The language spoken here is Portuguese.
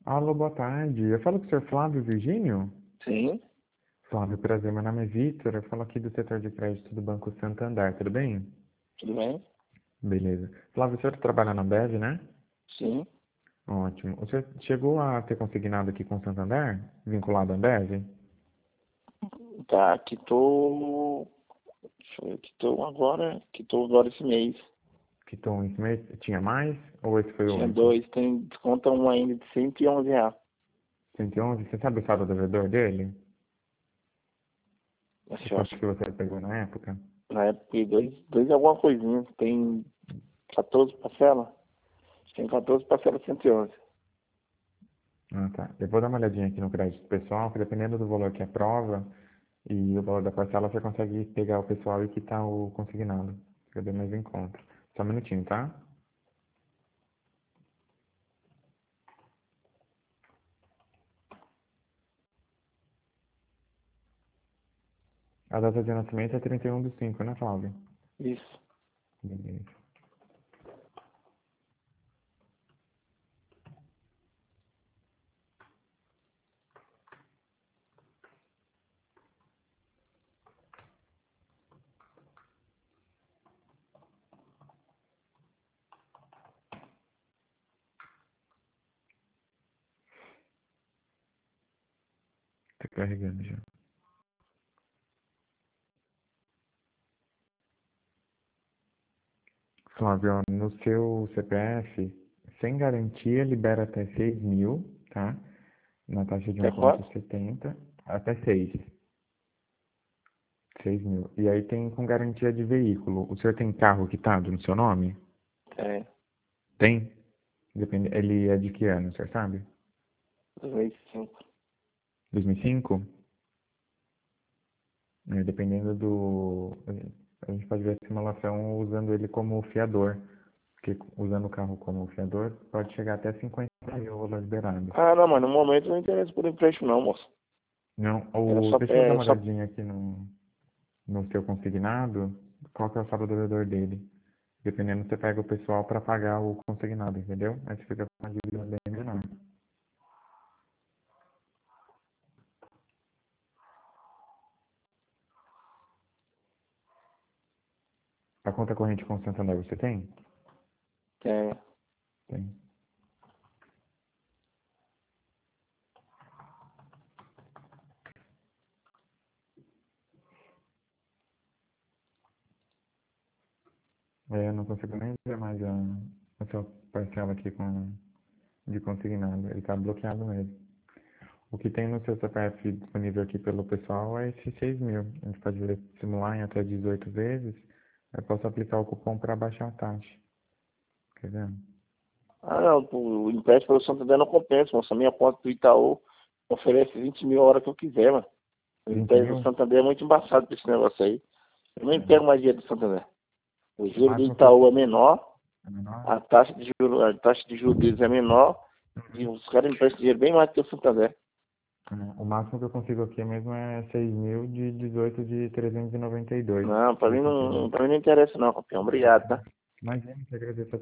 Alô, boa tarde. Eu falo com o senhor Flávio Virgínio? Sim, Flávio, prazer. Meu nome é Vitor. Eu falo aqui do setor de crédito do Banco Santander. Tudo bem? tudo bem? Beleza. Flávio, o senhor trabalha na Ambev, né? Sim. Ótimo. O senhor chegou a ter consignado aqui com o Santander? Vinculado à Ambev? Tá, quitou agora esse mês. Quitou esse mês? Tinha mais? Ou esse foi o Tinha único? dois, desconta um ainda de R$ 111. 111? Você sabe o saldo devedor dele? O Mas eu quanto acho que você pegou na época? que na época dois alguma coisinha. Tem 14 parcelas? Tem 14 parcelas de 111. Ah, tá. Eu vou dar uma olhadinha aqui no crédito pessoal, que dependendo do valor que aprova e o valor da parcela, você consegue pegar o pessoal e quitar o consignado. Fica bem mais em conta. Só um minutinho, tá? A data de nascimento é 31/5, né, Flávio? Isso. Beleza. Tá carregando já. Flávio, ó, no seu CPF, sem garantia, libera até 6.000, tá? Na taxa de Até quanto? 1,70, até 6.000. E aí tem com garantia de veículo. O senhor tem carro quitado no seu nome? É, Tem? Depende, ele é de que ano, o senhor sabe? 2005. 2005? É, dependendo do... A gente pode ver a simulação usando ele como fiador. Porque usando o carro como fiador, pode chegar até 50.000 o valor liberado. Ah, não, mas no momento não interessa por empréstimo não, moço. Não, Era só, deixa eu dar uma só... olhadinha aqui no seu consignado, qual que é o saldo devedor dele. Dependendo, você pega o pessoal para pagar o consignado, entendeu? Aí você fica com uma dívida bem menor. A conta corrente com o Santander você tem? É, Tem. Eu não consigo nem ver mais a sua parcela aqui de consignado. Ele está bloqueado mesmo. O que tem no seu CPF disponível aqui pelo pessoal é esses 6.000. A gente pode simular em até 18 vezes. Eu posso aplicar o cupom para baixar a taxa. Quer ver? Ah, não, o empréstimo pelo Santander não compensa, moço. A minha conta do Itaú oferece 20 mil a hora que eu quiser, mano. O 20 empréstimo do mil? Santander é muito embaçado pra esse negócio aí. Eu nem pego mais dinheiro do Santander. O O juro do máximo que eu... Itaú é menor, É menor? a taxa de juros deles é menor, e os caras emprestam dinheiro bem mais do que o Santander. O máximo que eu consigo aqui mesmo é 6.000 de 18 de 392 Não, pra de mim consignado. não, pra mim não interessa não, campeão. Obrigado, tá? Imagina, que agradeço a